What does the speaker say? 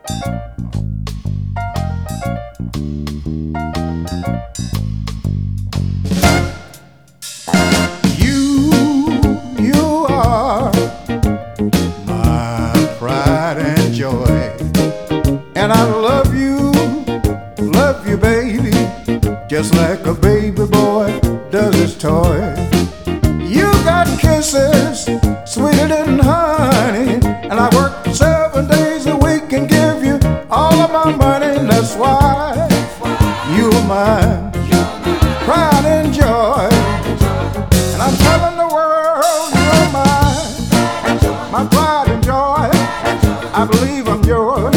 You are my pride and joy, and I love you, baby, just like a baby boy does his toy. You got kisses sweeter than honey, and I work 7 days a week and give you all of my money. That's why you're my pride and joy, and I'm telling the world you're my pride and joy. I believe I'm yours.